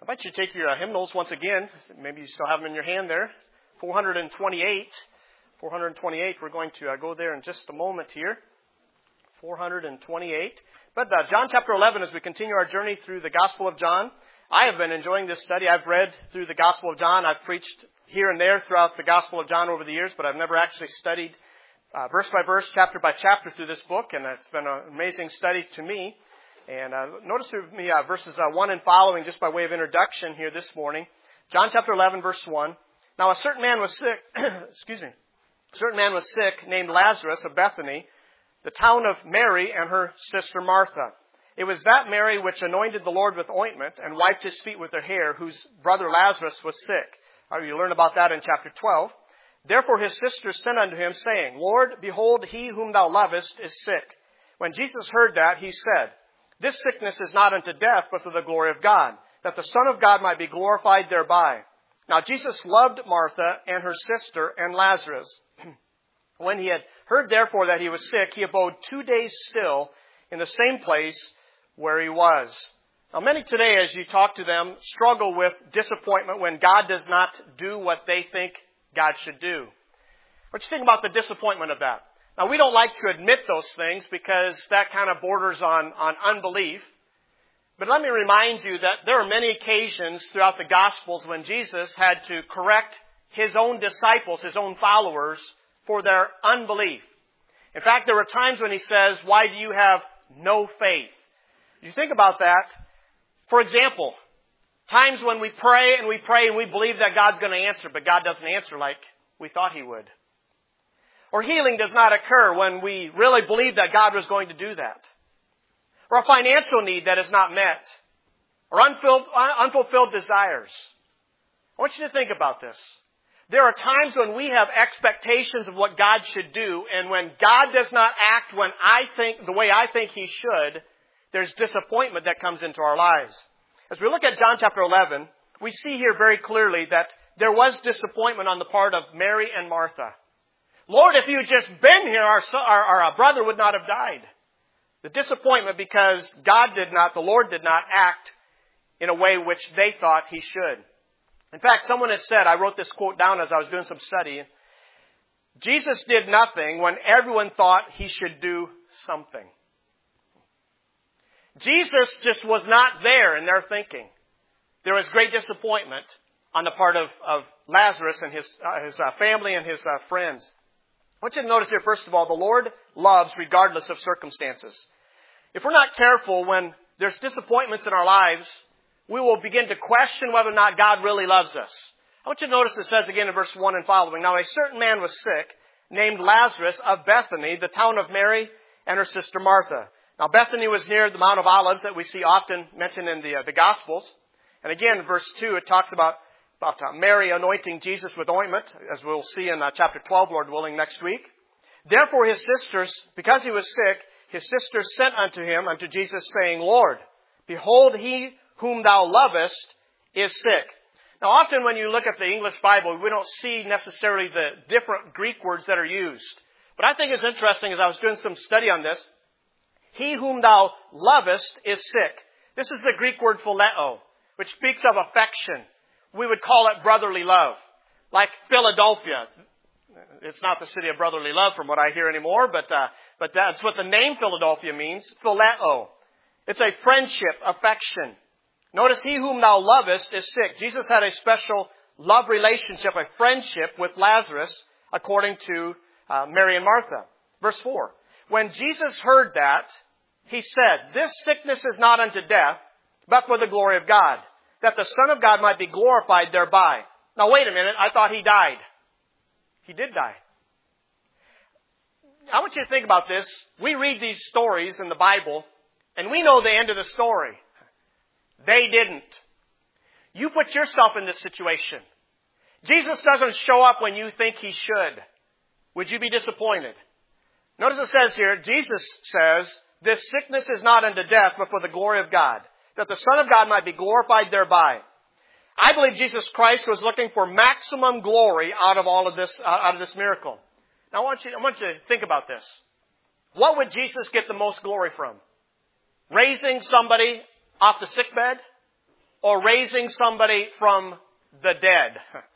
invite you to take your hymnals once again. Maybe you still have them in your hand there. 428. 428. We're going to go there in just a moment here. 428. But John chapter 11, as we continue our journey through the Gospel of John, I have been enjoying this study. I've read through the Gospel of John. I've preached here and there throughout the Gospel of John over the years, but I've never actually studied verse by verse, chapter by chapter through this book, and it's been an amazing study to me. And notice with me verses 1 and following, just by way of introduction here this morning. John chapter 11, verse 1. Now a certain man was sick, excuse me, a certain man was sick named Lazarus of Bethany, the town of Mary and her sister Martha. It was that Mary which anointed the Lord with ointment and wiped his feet with her hair, whose brother Lazarus was sick. You learn about that in chapter 12. Therefore his sisters sent unto him, saying, Lord, behold, he whom thou lovest is sick. When Jesus heard that, he said, This sickness is not unto death, but for the glory of God, that the Son of God might be glorified thereby. Now Jesus loved Martha and her sister and Lazarus. When he had heard therefore that he was sick, he abode 2 days still in the same place where he was. Now many today, as you talk to them, struggle with disappointment when God does not do what they think God should do. What do you think about the disappointment of that? Now, we don't like to admit those things because that kind of borders on unbelief. But let me remind you that there are many occasions throughout the Gospels when Jesus had to correct his own disciples, his own followers, for their unbelief. In fact, there were times when he says, Why do you have no faith? You think about that. For example, times when we pray and we believe that God's going to answer, but God doesn't answer like we thought he would. Or healing does not occur when we really believe that God was going to do that. Or a financial need that is not met. Or unfulfilled desires. I want you to think about this. There are times when we have expectations of what God should do, and when God does not act the way I think he should, there's disappointment that comes into our lives. As we look at John chapter 11, we see here very clearly that there was disappointment on the part of Mary and Martha. Lord, if you had just been here, our brother would not have died. The disappointment because the Lord did not act in a way which they thought he should. In fact, someone has said, I wrote this quote down as I was doing some study, Jesus did nothing when everyone thought he should do something. Jesus just was not there in their thinking. There was great disappointment on the part of Lazarus and his family and his friends. I want you to notice here, first of all, the Lord loves regardless of circumstances. If we're not careful when there's disappointments in our lives, we will begin to question whether or not God really loves us. I want you to notice it says again in verse 1 and following, Now a certain man was sick, named Lazarus of Bethany, the town of Mary and her sister Martha. Now Bethany was near the Mount of Olives that we see often mentioned in the Gospels. And again, in verse 2, it talks about Mary anointing Jesus with ointment, as we'll see in chapter 12, Lord willing, next week. Therefore his sisters, because he was sick, his sisters sent unto Jesus, saying, Lord, behold, he whom thou lovest is sick. Now often when you look at the English Bible, we don't see necessarily the different Greek words that are used. But I think it's interesting, as I was doing some study on this, he whom thou lovest is sick. This is the Greek word phileo, which speaks of affection. We would call it brotherly love. Like Philadelphia. It's not the city of brotherly love from what I hear anymore, but that's what the name Philadelphia means. Phileo. It's a friendship, affection. Notice, he whom thou lovest is sick. Jesus had a special love relationship, a friendship with Lazarus, according to Mary and Martha. Verse 4. When Jesus heard that, he said, This sickness is not unto death, but for the glory of God, that the Son of God might be glorified thereby. Now wait a minute, I thought he died. He did die. I want you to think about this. We read these stories in the Bible, and we know the end of the story. They didn't. You put yourself in this situation. Jesus doesn't show up when you think he should. Would you be disappointed? Notice it says here, Jesus says, This sickness is not unto death, but for the glory of God, that the Son of God might be glorified thereby. I believe Jesus Christ was looking for maximum glory out of all of this, out of this miracle. Now I want you to think about this. What would Jesus get the most glory from? Raising somebody off the sick bed? or raising somebody from the dead?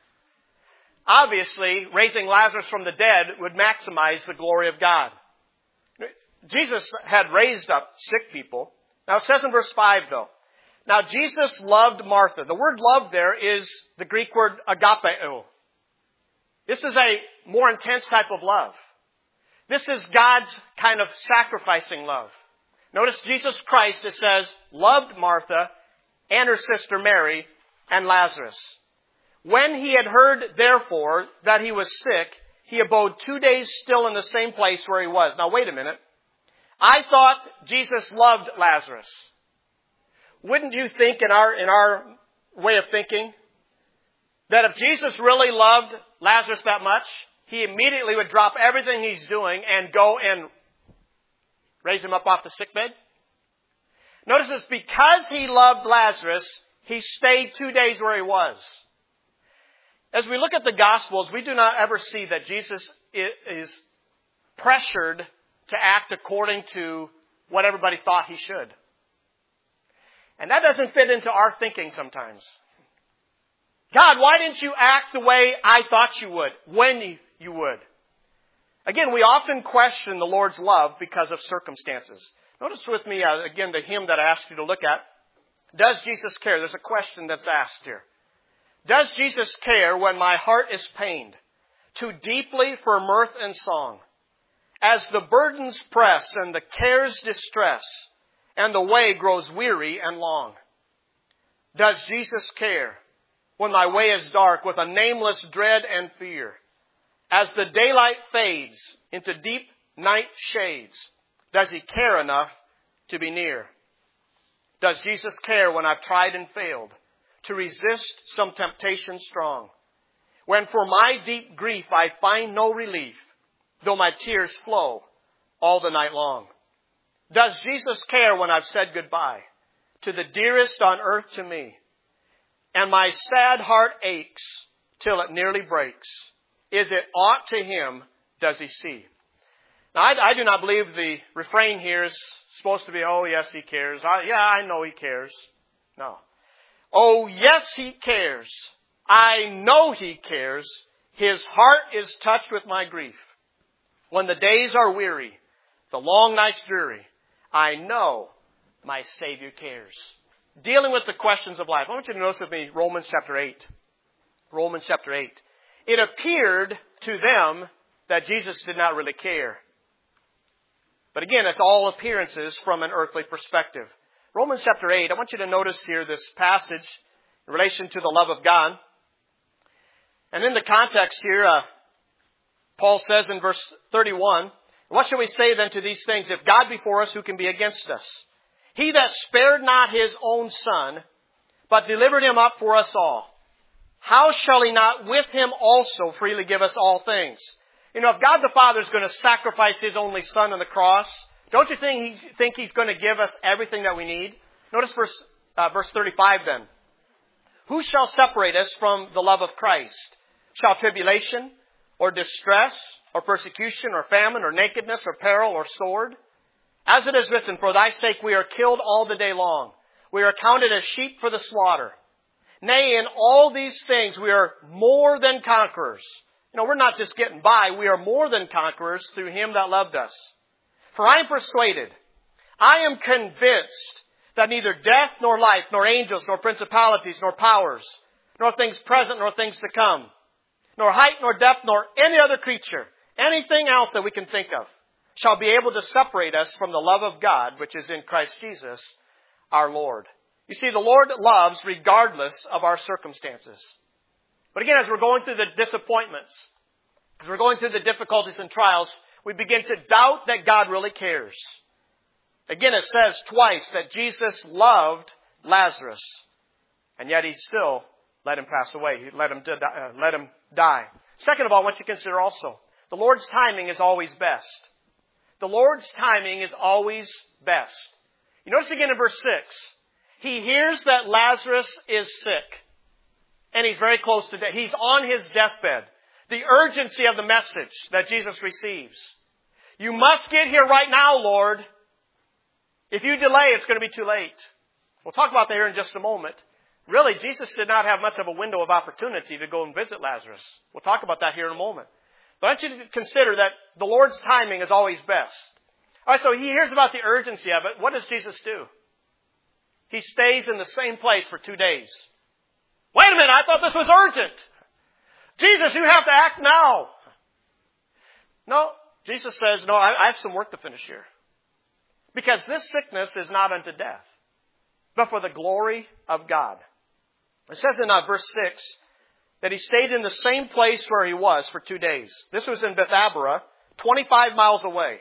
Obviously, raising Lazarus from the dead would maximize the glory of God. Jesus had raised up sick people. Now it says in verse 5 though, now Jesus loved Martha. The word love there is the Greek word agapeo. This is a more intense type of love. This is God's kind of sacrificing love. Notice Jesus Christ, it says, loved Martha and her sister Mary and Lazarus. When he had heard, therefore, that he was sick, he abode 2 days still in the same place where he was. Now wait a minute. I thought Jesus loved Lazarus. Wouldn't you think in our way of thinking that if Jesus really loved Lazarus that much, he immediately would drop everything he's doing and go and raise him up off the sickbed? Notice it's because he loved Lazarus, he stayed 2 days where he was. As we look at the Gospels, we do not ever see that Jesus is pressured to act according to what everybody thought he should. And that doesn't fit into our thinking sometimes. God, why didn't you act the way I thought you would, when you would? Again, we often question the Lord's love because of circumstances. Notice with me, again, the hymn that I asked you to look at. Does Jesus care? There's a question that's asked here. Does Jesus care when my heart is pained too deeply for mirth and song? As the burdens press and the cares distress, and the way grows weary and long. Does Jesus care when my way is dark with a nameless dread and fear? As the daylight fades into deep night shades, does he care enough to be near? Does Jesus care when I've tried and failed to resist some temptation strong? When for my deep grief I find no relief, though my tears flow all the night long? Does Jesus care when I've said goodbye to the dearest on earth to me, and my sad heart aches till it nearly breaks? Is it aught to him does he see? Now, I do not believe the refrain here is supposed to be, oh, yes, he cares. I know he cares. No. Oh, yes, he cares. I know he cares. His heart is touched with my grief. When the days are weary, the long nights dreary, I know my Savior cares. Dealing with the questions of life. I want you to notice with me Romans chapter 8. Romans chapter 8. It appeared to them that Jesus did not really care. But again, it's all appearances from an earthly perspective. Romans chapter 8, I want you to notice here this passage in relation to the love of God. And in the context here, Paul says in verse 31, what shall we say then to these things? If God be for us, who can be against us? He that spared not his own son, but delivered him up for us all, how shall he not with him also freely give us all things? You know, if God the Father is going to sacrifice his only son on the cross, don't you think he's going to give us everything that we need? Notice verse 35 then. Who shall separate us from the love of Christ? Shall tribulation, or distress, or persecution, or famine, or nakedness, or peril, or sword? As it is written, for thy sake we are killed all the day long. We are counted as sheep for the slaughter. Nay, in all these things we are more than conquerors. You know, we're not just getting by. We are more than conquerors through him that loved us. For I am persuaded, I am convinced that neither death, nor life, nor angels, nor principalities, nor powers, nor things present, nor things to come, nor height, nor depth, nor any other creature, anything else that we can think of, shall be able to separate us from the love of God, which is in Christ Jesus, our Lord. You see, the Lord loves regardless of our circumstances. But again, as we're going through the disappointments, as we're going through the difficulties and trials, we begin to doubt that God really cares. Again, it says twice that Jesus loved Lazarus, and yet he still let him pass away. He let him die. Second of all, I want you to consider also, the Lord's timing is always best. The Lord's timing is always best. You notice again in verse 6, he hears that Lazarus is sick, and he's very close to death. He's on his deathbed. The urgency of the message that Jesus receives. You must get here right now, Lord. If you delay, it's going to be too late. We'll talk about that here in just a moment. Really, Jesus did not have much of a window of opportunity to go and visit Lazarus. We'll talk about that here in a moment. But I want you to consider that the Lord's timing is always best. All right, so he hears about the urgency of it. What does Jesus do? He stays in the same place for 2 days. Wait a minute, I thought this was urgent. Jesus, you have to act now. No, Jesus says, no, I have some work to finish here. Because this sickness is not unto death, but for the glory of God. It says in verse 6 that he stayed in the same place where he was for 2 days. This was in Bethabara, 25 miles away.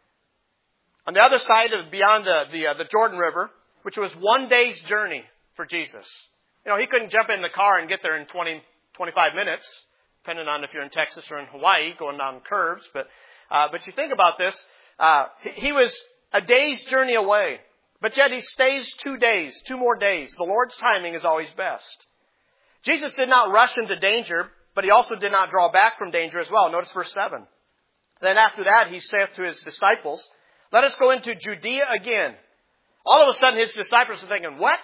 On the other side of beyond the Jordan River, which was 1 day's journey for Jesus. You know, he couldn't jump in the car and get there in 25 minutes, depending on if you're in Texas or in Hawaii, going down curves. But you think about this, he was a day's journey away. But yet he stays 2 days, 2 more days. The Lord's timing is always best. Jesus did not rush into danger, but he also did not draw back from danger as well. Notice verse 7. Then after that he saith to his disciples, let us go into Judea again. All of a sudden his disciples are thinking, what?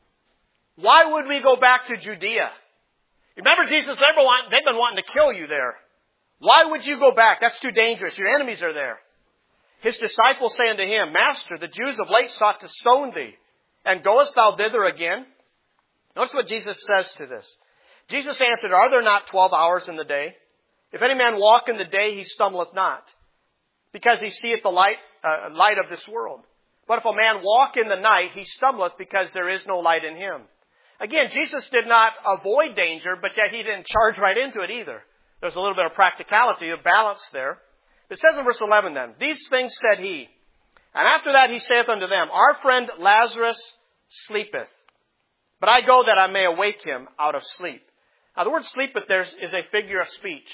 Why would we go back to Judea? Remember Jesus, they've been wanting to kill you there. Why would you go back? That's too dangerous. Your enemies are there. His disciples say unto him, Master, the Jews of late sought to stone thee, and goest thou thither again? Notice what Jesus says to this. Jesus answered, are there not 12 hours in the day? If any man walk in the day, he stumbleth not, because he seeth the light of this world. But if a man walk in the night, he stumbleth, because there is no light in him. Again, Jesus did not avoid danger, but yet he didn't charge right into it either. There's a little bit of practicality, of balance there. It says in verse 11 then, these things said he. And after that he saith unto them, our friend Lazarus sleepeth. But I go that I may awake him out of sleep. Now the word sleepeth there is a figure of speech.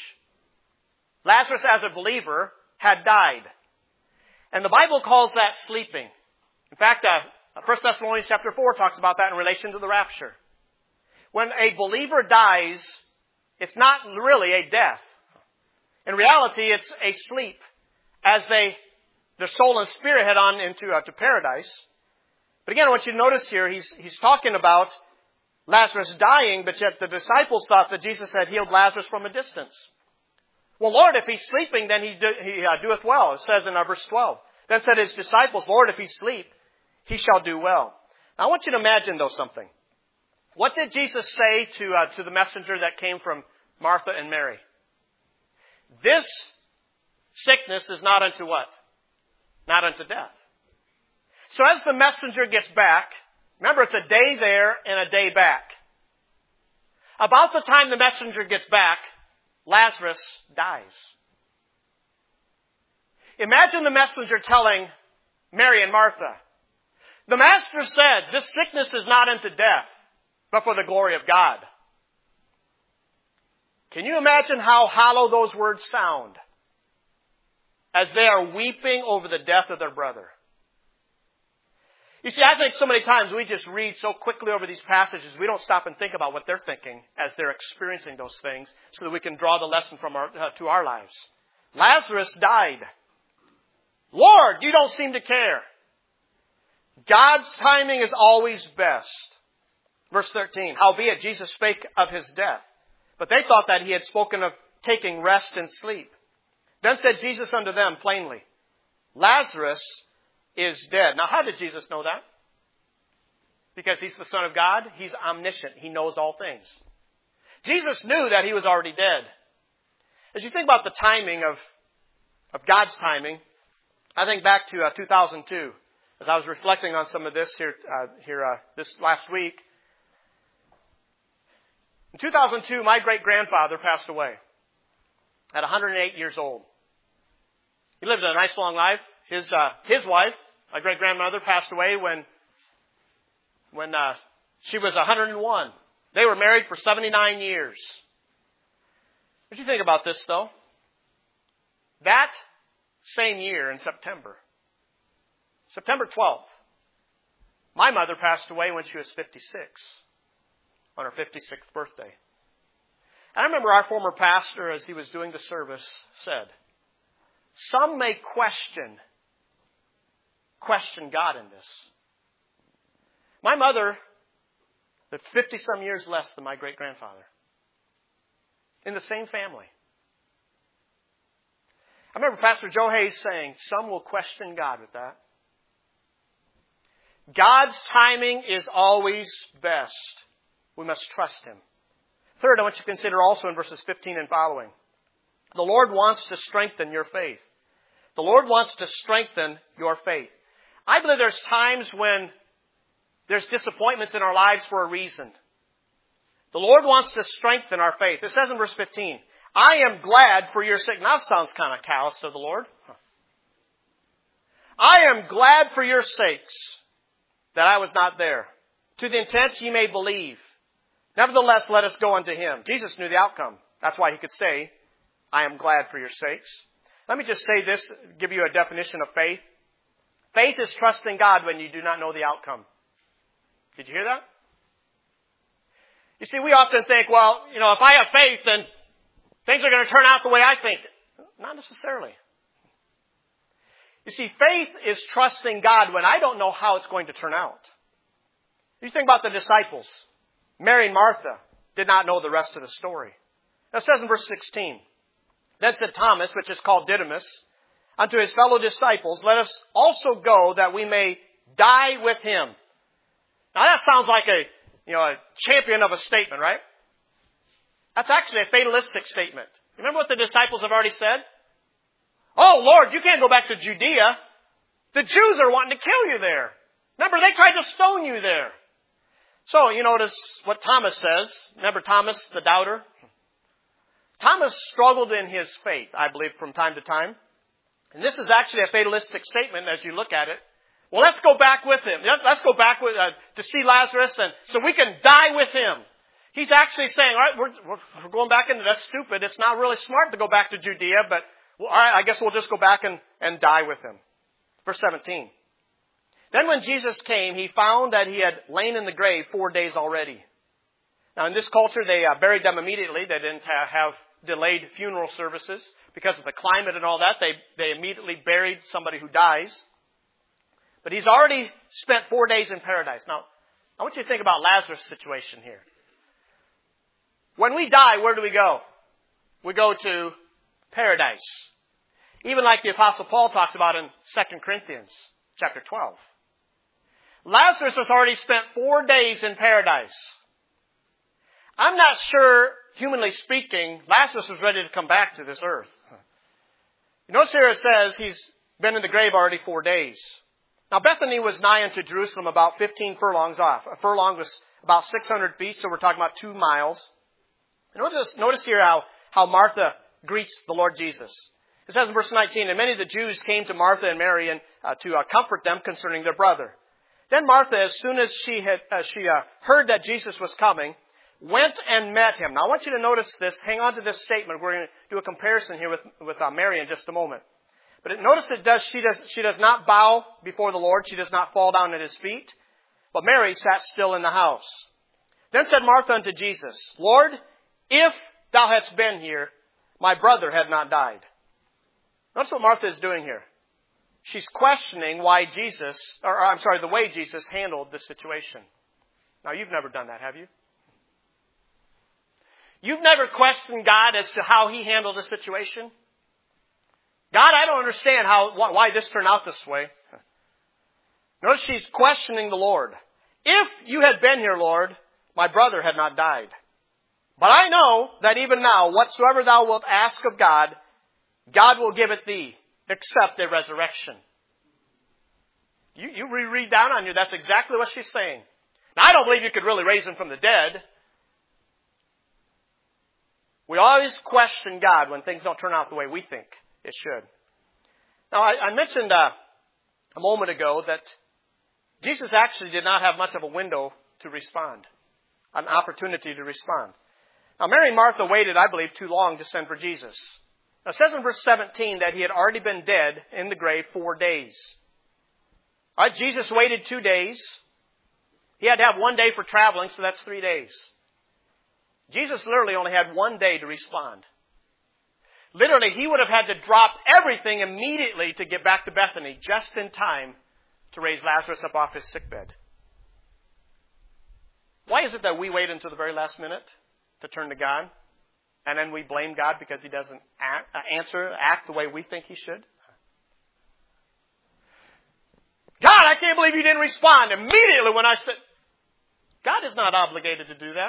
Lazarus as a believer had died. And the Bible calls that sleeping. In fact, 1 Thessalonians chapter 4 talks about that in relation to the rapture. When a believer dies, it's not really a death. In reality, it's a sleep as their soul and spirit head on into to paradise. But again, I want you to notice here, he's talking about Lazarus dying, but yet the disciples thought that Jesus had healed Lazarus from a distance. Well, Lord, if he's sleeping, then he doeth well. It says in verse 12. Then said his disciples, Lord, if he sleep, he shall do well. Now, I want you to imagine, though, something. What did Jesus say to the messenger that came from Martha and Mary? This sickness is not unto what? Not unto death. So as the messenger gets back, remember it's a day there and a day back. About the time the messenger gets back, Lazarus dies. Imagine the messenger telling Mary and Martha, the Master said, this sickness is not unto death, but for the glory of God. Can you imagine how hollow those words sound as they are weeping over the death of their brother? You see, I think so many times we just read so quickly over these passages, we don't stop and think about what they're thinking as they're experiencing those things so that we can draw the lesson from to our lives. Lazarus died. Lord, you don't seem to care. God's timing is always best. Verse 13, howbeit Jesus spake of his death, but they thought that he had spoken of taking rest and sleep. Then said Jesus unto them plainly, Lazarus is dead. Now, how did Jesus know that? Because he's the Son of God. He's omniscient. He knows all things. Jesus knew that he was already dead. As you think about the timing of God's timing, I think back to 2002. As I was reflecting on some of this here this last week. In 2002, my great-grandfather passed away at 108 years old. He lived a nice long life. His wife, my great-grandmother, passed away when she was 101. They were married for 79 years. What do you think about this, though? That same year in September 12th, my mother passed away when she was 56, on her 56th birthday. And I remember our former pastor, as he was doing the service, said, some may question God in this. My mother, But 50-some years less than my great-grandfather. In the same family. I remember Pastor Joe Hayes saying, some will question God with that. God's timing is always best. We must trust Him. Third, I want you to consider also in verses 15 and following. The Lord wants to strengthen your faith. The Lord wants to strengthen your faith. I believe there's times when there's disappointments in our lives for a reason. The Lord wants to strengthen our faith. It says in verse 15, I am glad for your sake. Now that sounds kind of callous to the Lord. I am glad for your sakes that I was not there, to the intent ye may believe. Nevertheless, let us go unto Him. Jesus knew the outcome. That's why He could say, I am glad for your sakes. Let me just say this, give you a definition of faith. Faith is trusting God when you do not know the outcome. Did you hear that? You see, we often think, well, if I have faith, then things are going to turn out the way I think. Not necessarily. You see, faith is trusting God when I don't know how it's going to turn out. You think about the disciples. Mary and Martha did not know the rest of the story. It says in verse 16, Then said Thomas, which is called Didymus, unto his fellow disciples, Let us also go that we may die with Him. Now that sounds like a champion of a statement, right? That's actually a fatalistic statement. Remember what the disciples have already said? Oh, Lord, you can't go back to Judea. The Jews are wanting to kill you there. Remember, they tried to stone you there. So, you notice what Thomas says. Remember Thomas, the doubter? Thomas struggled in his faith, I believe, from time to time. And this is actually a fatalistic statement as you look at it. Well, let's go back with him. Let's go back to see Lazarus, and so we can die with him. He's actually saying, all right, we're going back into that's stupid. It's not really smart to go back to Judea, but all right, I guess we'll just go back and die with him. Verse 17. Then when Jesus came, He found that he had lain in the grave 4 days already. Now in this culture, they buried them immediately. They didn't have delayed funeral services because of the climate and all that. They immediately buried somebody who dies. But He's already spent 4 days in paradise. Now, I want you to think about Lazarus' situation here. When we die, where do we go? We go to paradise. Even like the Apostle Paul talks about in 2 Corinthians chapter 12. Lazarus has already spent 4 days in paradise. I'm not sure, humanly speaking, Lazarus is ready to come back to this earth. You notice here it says he's been in the grave already 4 days. Now Bethany was nigh unto Jerusalem about 15 furlongs off. A furlong was about 600 feet, so we're talking about 2 miles. Notice here how Martha greets the Lord Jesus. It says in verse 19, And many of the Jews came to Martha and Mary and to comfort them concerning their brother. Then Martha, as soon as she heard that Jesus was coming, went and met Him. Now I want you to notice this. Hang on to this statement. We're going to do a comparison here with Mary in just a moment. But notice she does not bow before the Lord. She does not fall down at His feet. But Mary sat still in the house. Then said Martha unto Jesus, Lord, if Thou hadst been here, my brother had not died. Notice what Martha is doing here. She's questioning the way Jesus handled the situation. Now, you've never done that, have you? You've never questioned God as to how He handled the situation? God, I don't understand why this turned out this way. Notice she's questioning the Lord. If You had been here, Lord, my brother had not died. But I know that even now, whatsoever Thou wilt ask of God, God will give it Thee, except a resurrection. You read down on you, that's exactly what she's saying. Now, I don't believe You could really raise Him from the dead. We always question God when things don't turn out the way we think it should. Now, I mentioned a moment ago that Jesus actually did not have much of a window to respond, an opportunity to respond. Now, Mary and Martha waited, I believe, too long to send for Jesus. Now, it says in verse 17 that He had already been dead in the grave 4 days. All right, Jesus waited 2 days. He had to have 1 day for traveling, so that's 3 days. Jesus literally only had 1 day to respond. Literally, He would have had to drop everything immediately to get back to Bethany just in time to raise Lazarus up off his sickbed. Why is it that we wait until the very last minute to turn to God, and then we blame God because He doesn't act the way we think He should? God, I can't believe you didn't respond immediately when I said... God is not obligated to do that.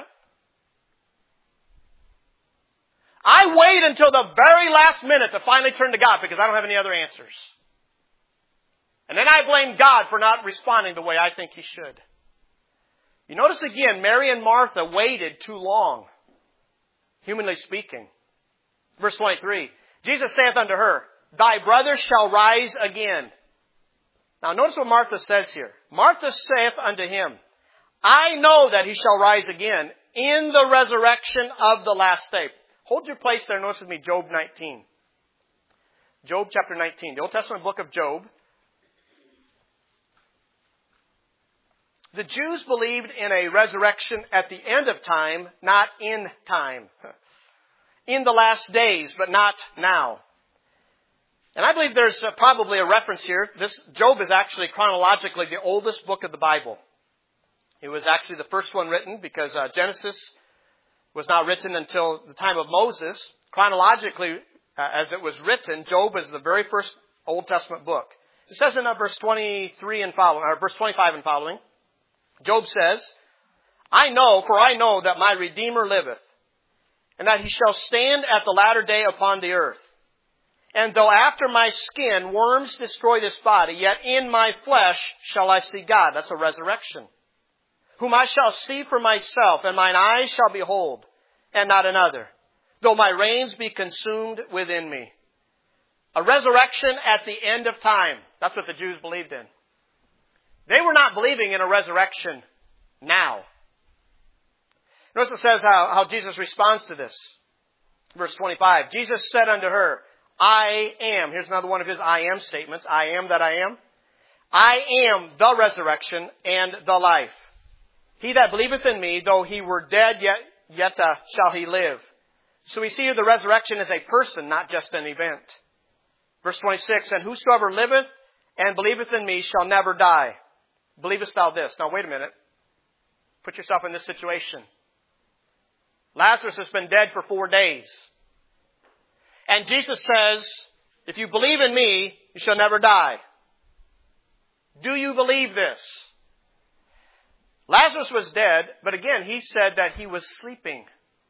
I wait until the very last minute to finally turn to God because I don't have any other answers. And then I blame God for not responding the way I think He should. You notice again, Mary and Martha waited too long, humanly speaking. Verse 23, Jesus saith unto her, Thy brother shall rise again. Now notice what Martha says here. Martha saith unto Him, I know that He shall rise again in the resurrection of the last day. Hold your place there. Notice with me Job 19. Job chapter 19. The Old Testament book of Job. The Jews believed in a resurrection at the end of time, not in time. In the last days, but not now. And I believe there's probably a reference here. Job is actually chronologically the oldest book of the Bible. It was actually the first one written because Genesis was not written until the time of Moses. Chronologically, as it was written, Job is the very first Old Testament book. It says in verse 23 and following, or verse 25 and following, Job says, I know that my Redeemer liveth, and that He shall stand at the latter day upon the earth. And though after my skin worms destroy this body, yet in my flesh shall I see God. That's a resurrection. Whom I shall see for myself, and mine eyes shall behold, and not another. Though my reins be consumed within me. A resurrection at the end of time. That's what the Jews believed in. They were not believing in a resurrection now. Notice it says how Jesus responds to this. Verse 25. Jesus said unto her, I am. Here's another one of His I am statements. I am that I am. I am the resurrection and the life. He that believeth in me, though he were dead, yet shall he live. So we see here the resurrection is a person, not just an event. Verse 26. And whosoever liveth and believeth in me shall never die. Believest thou this? Now wait a minute. Put yourself in this situation. Lazarus has been dead for 4 days. And Jesus says, if you believe in me, you shall never die. Do you believe this? Lazarus was dead, but again, He said that he was sleeping.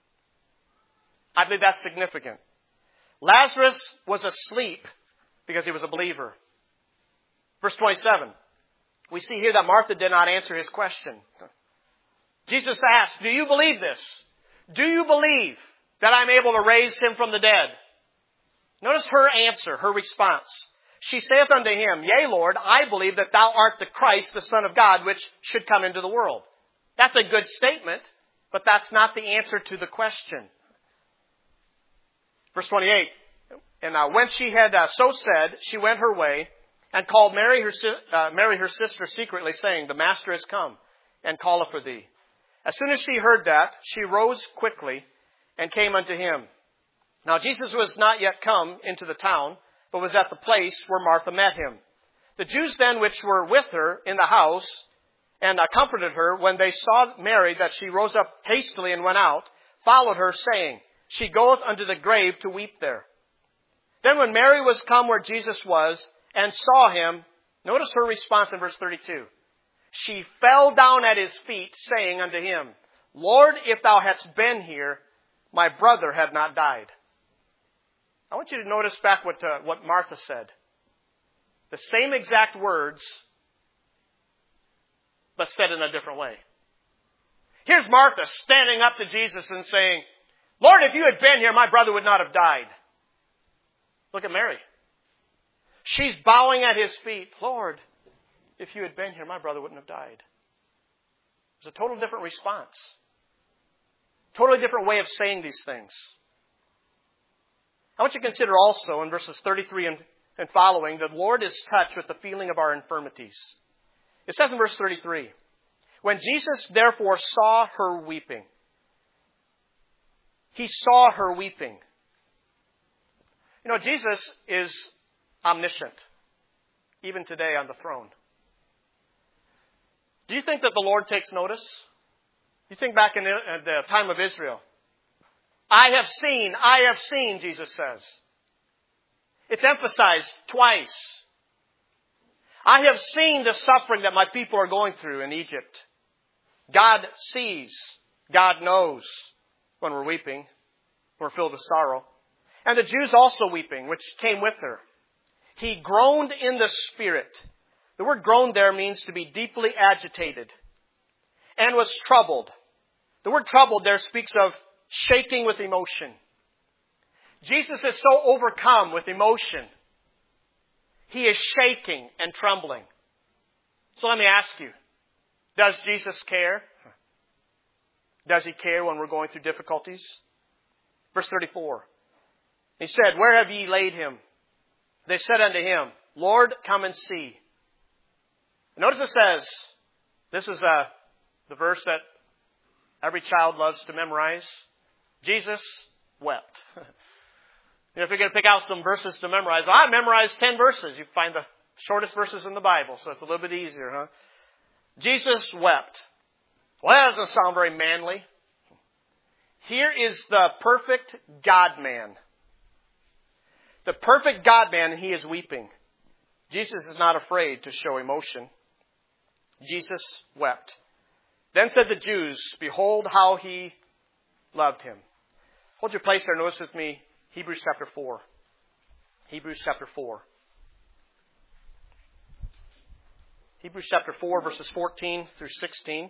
I believe that's significant. Lazarus was asleep because he was a believer. Verse 27. We see here that Martha did not answer His question. Jesus asked, do you believe this? Do you believe that I'm able to raise him from the dead? Notice her answer, her response. She saith unto Him, Yea, Lord, I believe that Thou art the Christ, the Son of God, which should come into the world. That's a good statement, but that's not the answer to the question. Verse 28. And when she had so said, she went her way, and called Mary her sister secretly, saying, The Master is come, and calleth for thee. As soon as she heard that, she rose quickly, and came unto Him. Now Jesus was not yet come into the town, but was at the place where Martha met Him. The Jews then which were with her in the house, and comforted her, when they saw Mary, that she rose up hastily and went out, followed her, saying, She goeth unto the grave to weep there. Then when Mary was come where Jesus was, and saw Him, notice her response in verse 32. She fell down at His feet, saying unto Him, Lord, if Thou hadst been here, my brother had not died. I want you to notice back what Martha said. The same exact words, but said in a different way. Here's Martha standing up to Jesus and saying, Lord, if you had been here, my brother would not have died. Look at Mary. She's bowing at His feet. Lord, if you had been here, my brother wouldn't have died. It's a total different response. Totally different way of saying these things. I want you to consider also in verses 33 and following, the Lord is touched with the feeling of our infirmities. It says in verse 33, When Jesus therefore saw her weeping, He saw her weeping. You know, Jesus is omniscient, even today on the throne. Do you think that the Lord takes notice? You think back in the time of Israel. I have seen, Jesus says. It's emphasized twice. I have seen the suffering that my people are going through in Egypt. God sees. God knows when we're weeping. We're filled with sorrow. And the Jews also weeping, which came with her. He groaned in the spirit. The word groan there means to be deeply agitated. And was troubled. The word troubled there speaks of shaking with emotion. Jesus is so overcome with emotion. He is shaking and trembling. So let me ask you, does Jesus care? Does He care when we're going through difficulties? Verse 34. He said, where have ye laid him? They said unto him, Lord, come and see. Notice it says, this is the verse that every child loves to memorize. Jesus wept. If you're going to pick out some verses to memorize, I memorized 10 verses. You find the shortest verses in the Bible, so it's a little bit easier, huh? Jesus wept. Well, that doesn't sound very manly. Here is the perfect God-man. The perfect God-man, and He is weeping. Jesus is not afraid to show emotion. Jesus wept. Then said the Jews, behold how He loved Him. Hold your place there. Notice with me Hebrews chapter 4. Hebrews chapter 4. Hebrews chapter 4, verses 14 through 16.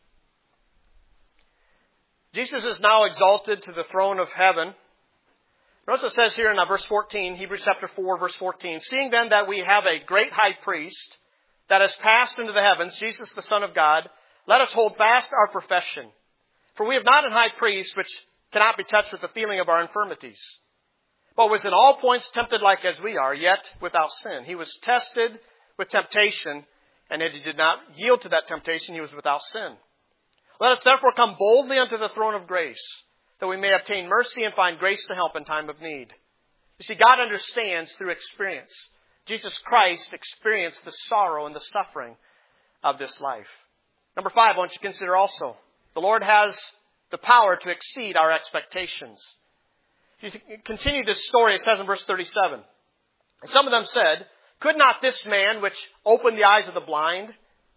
Jesus is now exalted to the throne of heaven. Notice it says here in verse 14, Hebrews chapter 4, verse 14, seeing then that we have a great high priest that has passed into the heavens, Jesus the Son of God, let us hold fast our profession. For we have not an high priest which cannot be touched with the feeling of our infirmities, but was in all points tempted like as we are, yet without sin. He was tested with temptation, and yet He did not yield to that temptation. He was without sin. Let us therefore come boldly unto the throne of grace, that we may obtain mercy and find grace to help in time of need. You see, God understands through experience. Jesus Christ experienced the sorrow and the suffering of this life. Number 5, I want you to consider also, the Lord has the power to exceed our expectations. If you continue this story, it says in verse 37, and some of them said, could not this man which opened the eyes of the blind?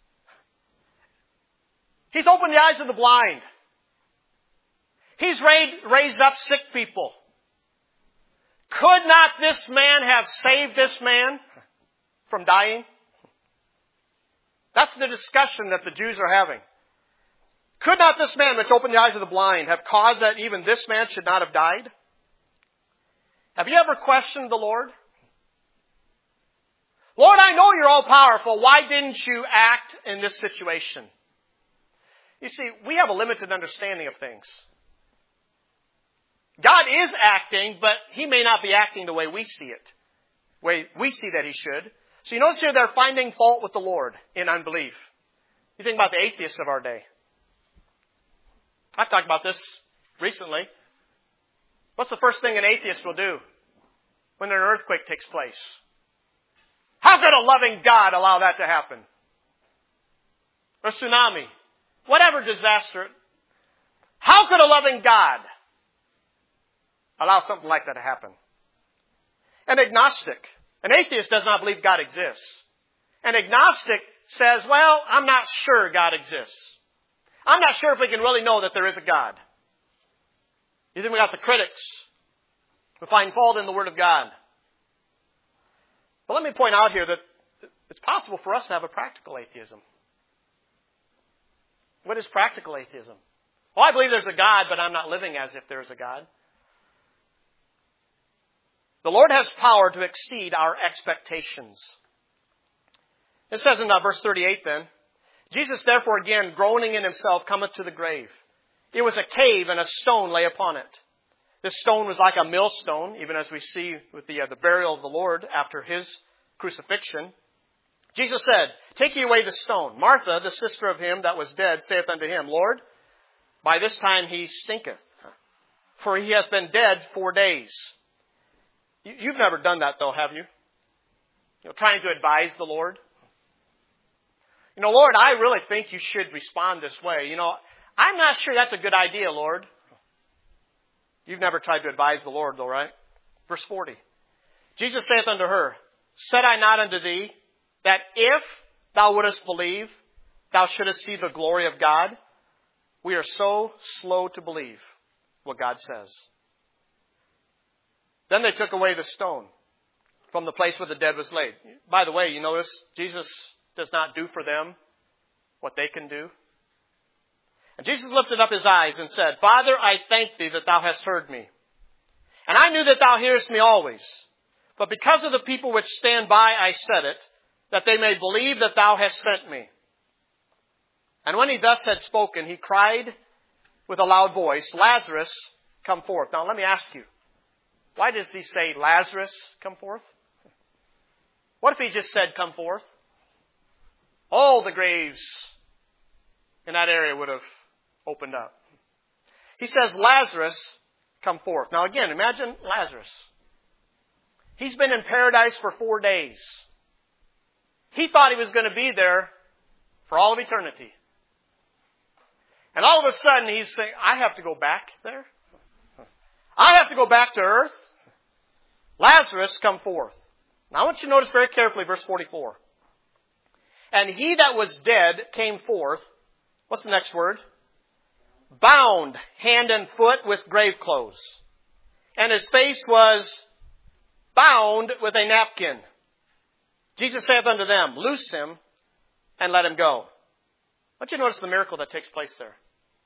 He's opened the eyes of the blind. He's raised up sick people. Could not this man have saved this man from dying? That's the discussion that the Jews are having. Could not this man which opened the eyes of the blind have caused that even this man should not have died? Have you ever questioned the Lord? Lord, I know you're all powerful. Why didn't you act in this situation? You see, we have a limited understanding of things. God is acting, but He may not be acting the way we see it, the way we see that He should. So you notice here they're finding fault with the Lord in unbelief. You think about the atheists of our day. I've talked about this recently. What's the first thing an atheist will do when an earthquake takes place? How could a loving God allow that to happen? Or tsunami? Whatever disaster. How could a loving God allow something like that to happen? An agnostic, an atheist does not believe God exists. An agnostic says, well, I'm not sure God exists. I'm not sure if we can really know that there is a God. You think we got the critics who find fault in the Word of God. But let me point out here that it's possible for us to have a practical atheism. What is practical atheism? Well, I believe there's a God, but I'm not living as if there's a God. The Lord has power to exceed our expectations. It says in verse 38 then, Jesus therefore again, groaning in himself, cometh to the grave. It was a cave, and a stone lay upon it. This stone was like a millstone, even as we see with the burial of the Lord after His crucifixion. Jesus said, take ye away the stone. Martha, the sister of him that was dead, saith unto him, Lord, by this time he stinketh, for he hath been dead 4 days. You've never done that though, have you? Trying to advise the Lord. Lord, I really think you should respond this way. I'm not sure that's a good idea, Lord. You've never tried to advise the Lord, though, right? Verse 40. Jesus saith unto her, Said I not unto thee, that if thou wouldest believe, thou shouldest see the glory of God? We are so slow to believe what God says. Then they took away the stone from the place where the dead was laid. By the way, you notice Jesus does not do for them what they can do. And Jesus lifted up his eyes and said, Father, I thank thee that thou hast heard me. And I knew that thou hearest me always. But because of the people which stand by, I said it, that they may believe that thou hast sent me. And when he thus had spoken, he cried with a loud voice, Lazarus, come forth. Now let me ask you, why does he say, Lazarus, come forth? What if he just said, come forth? All the graves in that area would have opened up. He says, Lazarus, come forth. Now again, imagine Lazarus. He's been in paradise for 4 days. He thought he was going to be there for all of eternity. And all of a sudden he's saying, I have to go back there? I have to go back to earth? Lazarus, come forth. Now I want you to notice very carefully verse 44. And he that was dead came forth. What's the next word? Bound hand and foot with grave clothes. And his face was bound with a napkin. Jesus saith unto them, Loose him and let him go. I want you to notice the miracle that takes place there.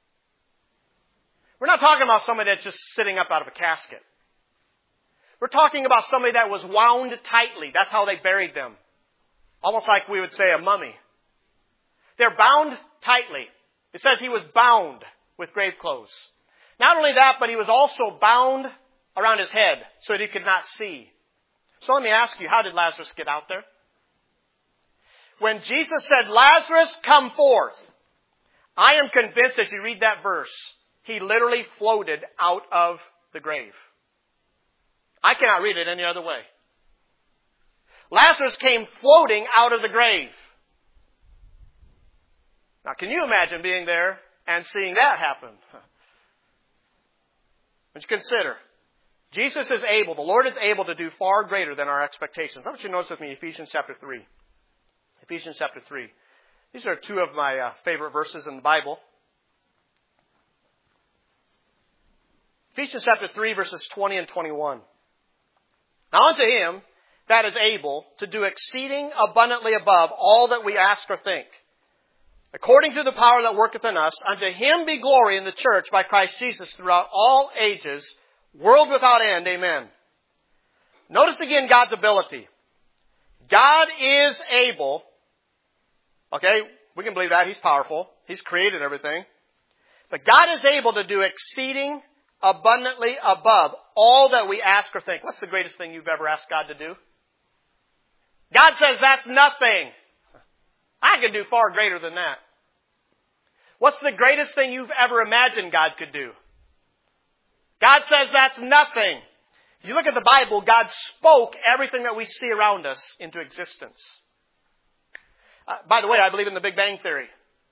We're not talking about somebody that's just sitting up out of a casket. We're talking about somebody that was wound tightly. That's how they buried them. Almost like we would say a mummy. They're bound tightly. It says he was bound with grave clothes. Not only that, but he was also bound around his head so that he could not see. So let me ask you, how did Lazarus get out there? When Jesus said, Lazarus, come forth, I am convinced as you read that verse, he literally floated out of the grave. I cannot read it any other way. Lazarus came floating out of the grave. Now, can you imagine being there and seeing that happen? But you consider, Jesus is able, the Lord is able to do far greater than our expectations. I want you to notice with me Ephesians chapter 3. Ephesians chapter 3. These are two of my favorite verses in the Bible. Ephesians chapter 3, verses 20 and 21. Now unto him that is able to do exceeding abundantly above all that we ask or think, according to the power that worketh in us, unto him be glory in the church by Christ Jesus throughout all ages, world without end. Amen. Notice again God's ability. God is able. Okay, we can believe that. He's powerful. He's created everything. But God is able to do exceeding abundantly above all that we ask or think. What's the greatest thing you've ever asked God to do? God says that's nothing. I can do far greater than that. What's the greatest thing you've ever imagined God could do? God says that's nothing. If you look at the Bible, God spoke everything that we see around us into existence. By the way, I believe in the Big Bang Theory.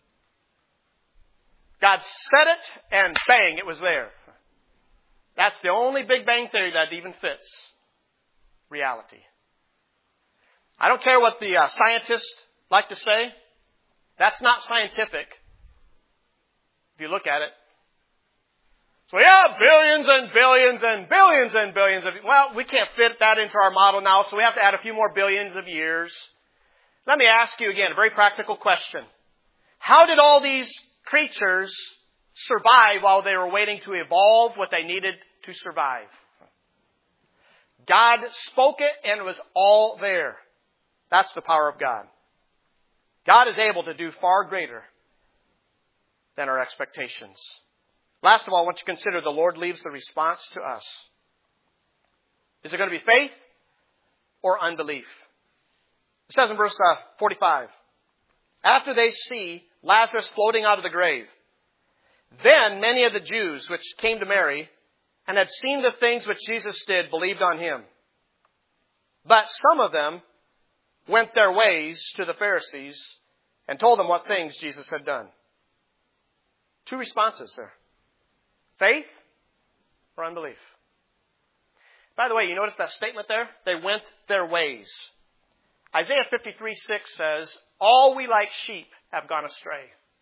God said it and bang, it was there. That's the only Big Bang Theory that even fits reality. I don't care what the scientists like to say. That's not scientific if you look at it. So yeah, billions and billions and billions and billions of... Well, we can't fit that into our model now, so we have to add a few more billions of years. Let me ask you again a very practical question. How did all these creatures survive while they were waiting to evolve what they needed to survive? God spoke it and it was all there. That's the power of God. God is able to do far greater than our expectations. Last of all, I want you to consider the Lord leaves the response to us. Is it going to be faith or unbelief? It says in verse 45, after they see Lazarus floating out of the grave, then many of the Jews which came to Mary and had seen the things which Jesus did believed on him. But some of them went their ways to the Pharisees and told them what things Jesus had done. Two responses there. Faith or unbelief. By the way, you notice that statement there? They went their ways. Isaiah 53:6 says, all we like sheep have gone astray.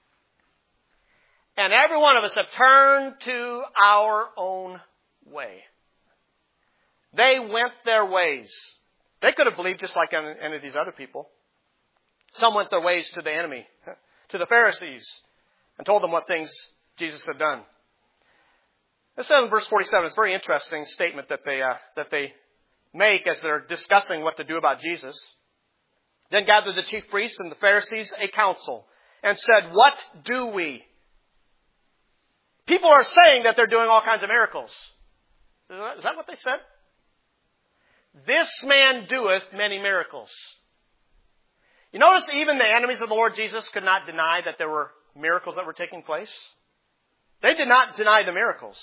And every one of us have turned to our own way. They went their ways. They could have believed just like any of these other people. Some went their ways to the enemy, to the Pharisees, and told them what things Jesus had done. This says in verse 47, it's a very interesting statement that they make as they're discussing what to do about Jesus. Then gathered the chief priests and the Pharisees a council and said, what do we? People are saying that they're doing all kinds of miracles. Is that what they said? This man doeth many miracles. You notice that even the enemies of the Lord Jesus could not deny that there were miracles that were taking place. They did not deny the miracles.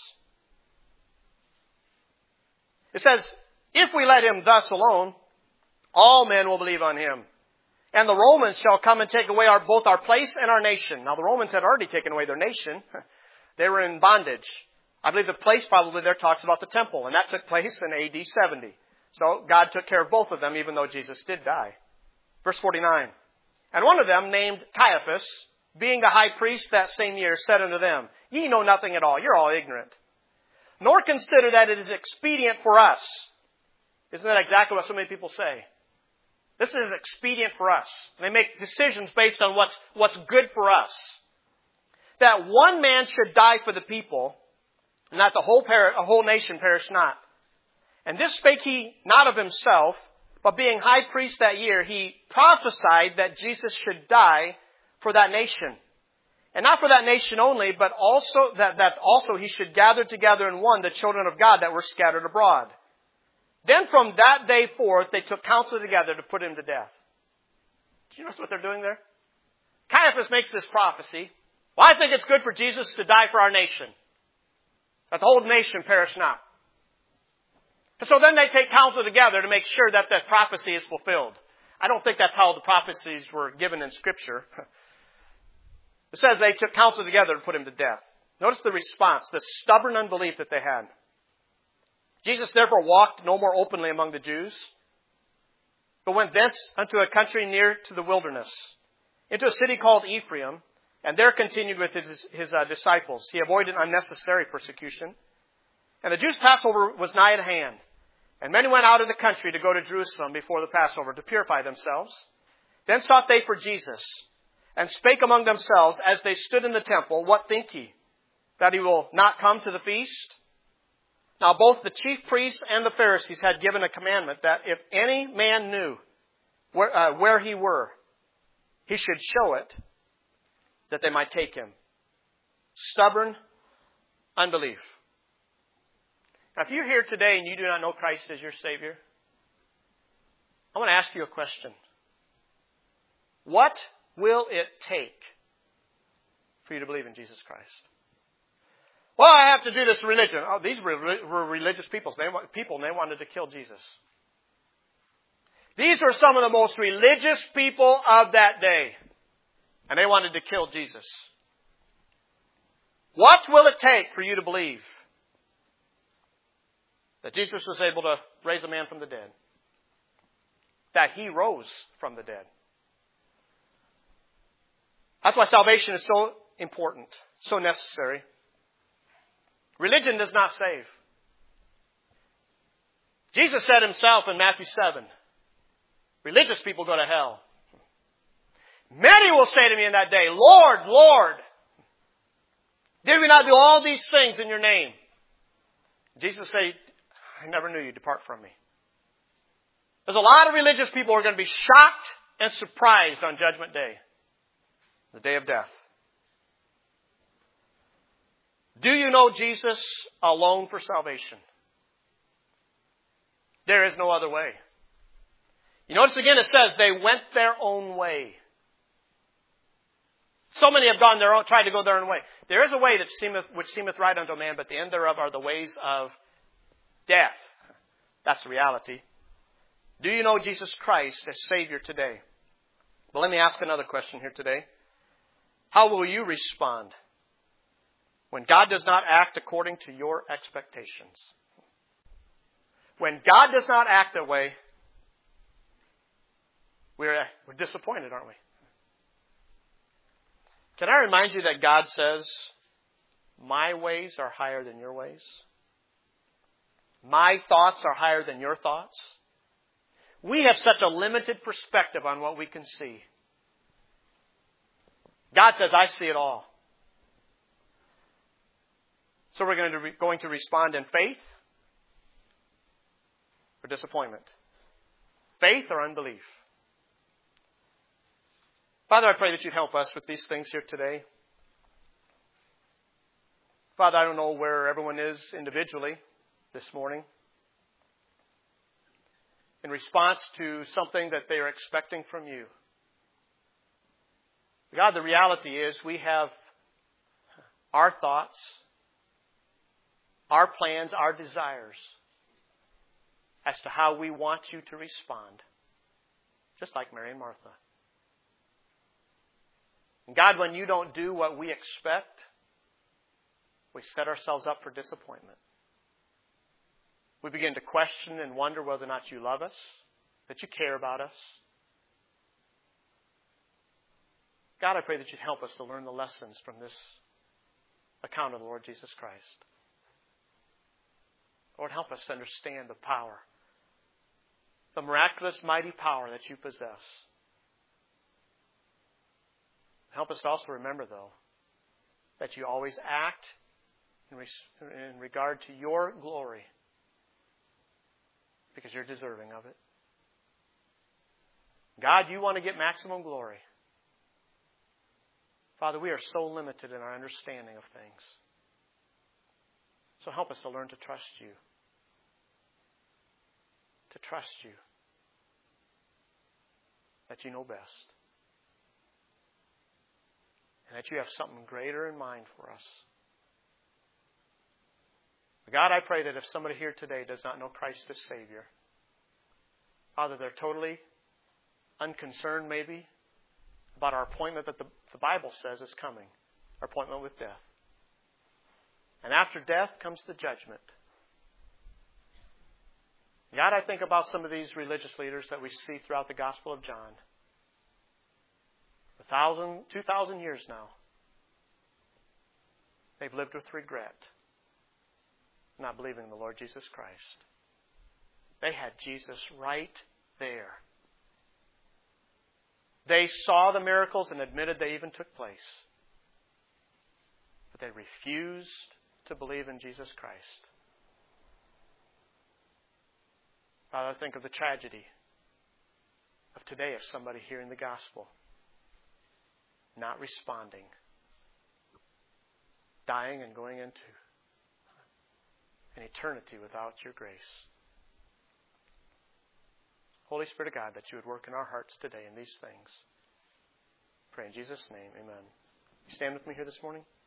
It says, if we let him thus alone, all men will believe on him. And the Romans shall come and take away both our place and our nation. Now the Romans had already taken away their nation. They were in bondage. I believe the place probably there talks about the temple. And that took place in AD 70. So God took care of both of them, even though Jesus did die. Verse 49. And one of them, named Caiaphas, being the high priest that same year, said unto them, ye know nothing at all. You're all ignorant. Nor consider that it is expedient for us. Isn't that exactly what so many people say? This is expedient for us. They make decisions based on what's good for us. That one man should die for the people, and that the whole nation perish not. And this spake he not of himself, but being high priest that year, he prophesied that Jesus should die for that nation. And not for that nation only, but also that also he should gather together in one the children of God that were scattered abroad. Then from that day forth, they took counsel together to put him to death. Do you notice what they're doing there? Caiaphas makes this prophecy. Well, I think it's good for Jesus to die for our nation, that the whole nation perish not. And so then they take counsel together to make sure that that prophecy is fulfilled. I don't think that's how the prophecies were given in Scripture. It says they took counsel together to put him to death. Notice the response, the stubborn unbelief that they had. Jesus therefore walked no more openly among the Jews, but went thence unto a country near to the wilderness, into a city called Ephraim, and there continued with his disciples. He avoided unnecessary persecution. And the Jews' Passover was nigh at hand. And many went out of the country to go to Jerusalem before the Passover to purify themselves. Then sought they for Jesus, and spake among themselves as they stood in the temple, what think ye? That he will not come to the feast? Now both the chief priests and the Pharisees had given a commandment that if any man knew where he were, he should show it, that they might take him. Stubborn unbelief. Now, if you're here today and you do not know Christ as your Savior, I want to ask you a question. What will it take for you to believe in Jesus Christ? Well, I have to do this religion. Oh, these were religious people. They wanted to kill Jesus. These were some of the most religious people of that day. And they wanted to kill Jesus. What will it take for you to believe that Jesus was able to raise a man from the dead? That he rose from the dead? That's why salvation is so important, so necessary. Religion does not save. Jesus said himself in Matthew 7, religious people go to hell. Many will say to me in that day, Lord, Lord, did we not do all these things in your name? Jesus said, I never knew you. Depart from me. There's a lot of religious people who are going to be shocked and surprised on Judgment Day, the day of death. Do you know Jesus alone for salvation? There is no other way. You notice again it says they went their own way. So many have tried to go their own way. There is a way which seemeth right unto man, but the end thereof are the ways of death. That's the reality. Do you know Jesus Christ as Savior today? Well, let me ask another question here today. How will you respond When God does not act according to your expectations. When God does not act that way, we're disappointed, aren't we? Can I remind you that God says, my ways are higher than your ways? My thoughts are higher than your thoughts? We have such a limited perspective on what we can see. God says, I see it all. So we're going to respond in faith or disappointment. Faith or unbelief. Father, I pray that you'd help us with these things here today. Father, I don't know where everyone is individually this morning in response to something that they are expecting from you. God, the reality is we have our thoughts, our plans, our desires as to how we want you to respond, just like Mary and Martha. And God, when you don't do what we expect, we set ourselves up for disappointment. We begin to question and wonder whether or not you love us, that you care about us. God, I pray that you'd help us to learn the lessons from this account of the Lord Jesus Christ. Lord, help us to understand the power, the miraculous, mighty power that you possess. Help us to also remember, though, that you always act in regard to your glory because you're deserving of it. God, you want to get maximum glory. Father, we are so limited in our understanding of things. So help us to learn to trust you. To trust you. That you know best. And that you have something greater in mind for us. God, I pray that if somebody here today does not know Christ as Savior, Father, they're totally unconcerned maybe about our appointment that the Bible says is coming, our appointment with death. And after death comes the judgment. God, I think about some of these religious leaders that we see throughout the Gospel of John. 2,000 years now. They've lived with regret, not believing in the Lord Jesus Christ. They had Jesus right there. They saw the miracles and admitted they even took place. But they refused to believe in Jesus Christ. Father, think of the tragedy of today of somebody hearing the gospel, not responding, dying and going into an eternity without your grace. Holy Spirit of God, that you would work in our hearts today in these things. Pray in Jesus' name, amen. You stand with me here this morning?